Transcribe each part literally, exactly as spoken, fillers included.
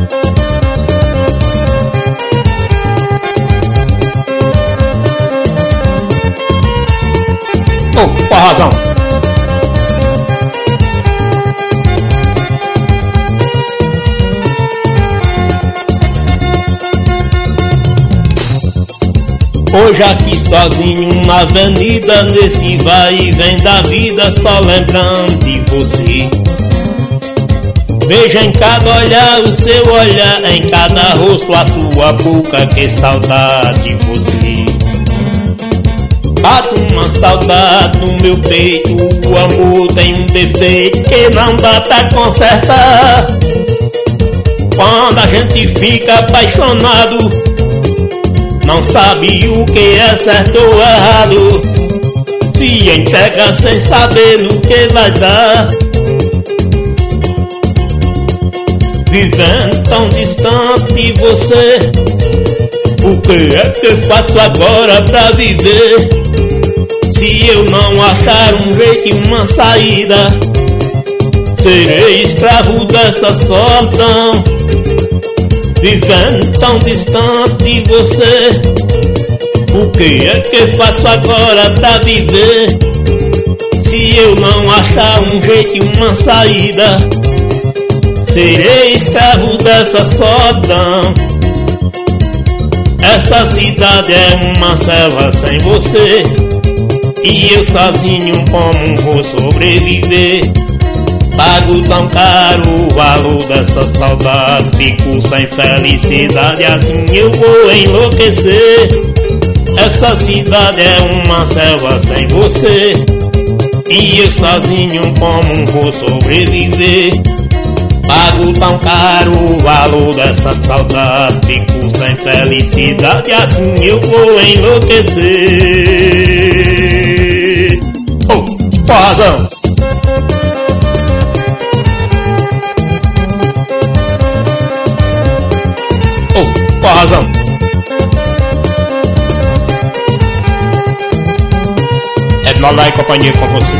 Oh, com a razão. Hoje aqui sozinho na avenida, nesse vai e vem da vida, só lembrando de você. Veja em cada olhar o seu olhar, em cada rosto a sua boca, que saudade de você. Bate uma saudade no meu peito, o amor tem um defeito que não dá pra consertar. Quando a gente fica apaixonado, não sabe o que é certo ou errado, se entrega sem saber no que vai dar. Vivendo tão distante de você, o que é que eu faço agora pra viver? Se eu não achar um jeito e uma saída, serei escravo dessa solidão. Vivendo tão distante de você, o que é que eu faço agora pra viver? Se eu não achar um jeito e uma saída, serei escravo dessa solidão. Essa cidade é uma selva sem você, e eu sozinho como vou sobreviver? Pago tão caro o valor dessa saudade, fico sem felicidade, assim eu vou enlouquecer. Essa cidade é uma selva sem você, e eu sozinho como vou sobreviver? Pago tão caro o valor dessa saudade, fico sem felicidade, assim eu vou enlouquecer. Oh, com razão. Oh, com razão. É de lá e companhia com você.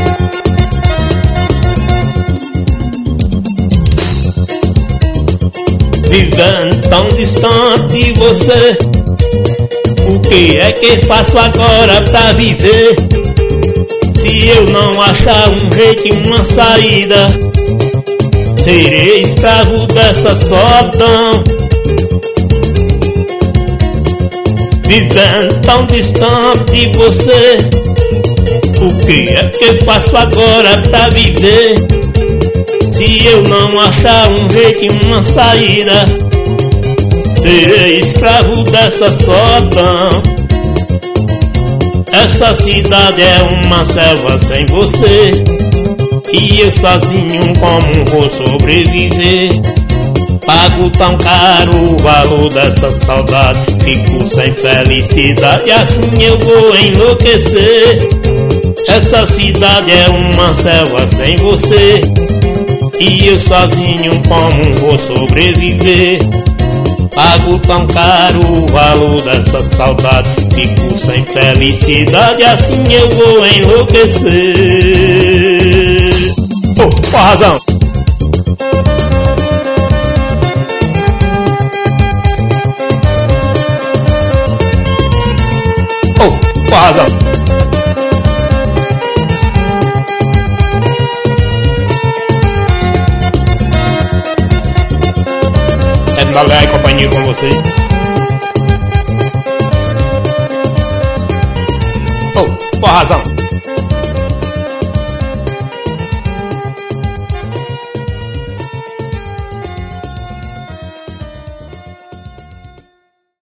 Vivendo tão distante de você, o que é que faço agora pra viver? Se eu não achar um jeito e uma saída, serei escravo dessa solidão. Vivendo tão distante de você, o que é que faço agora pra viver? Se eu não achar um jeito e uma saída, serei escravo dessa solidão. Essa cidade é uma selva sem você, e eu sozinho como vou sobreviver? Pago tão caro o valor dessa saudade, fico sem felicidade, assim eu vou enlouquecer. Essa cidade é uma selva sem você, e eu sozinho como vou sobreviver? Pago tão caro o valor dessa saudade, fico sem felicidade, assim eu vou enlouquecer. Oh, com razão. Oh, com razão. É de Malé e companhia com você. Oh, com razão.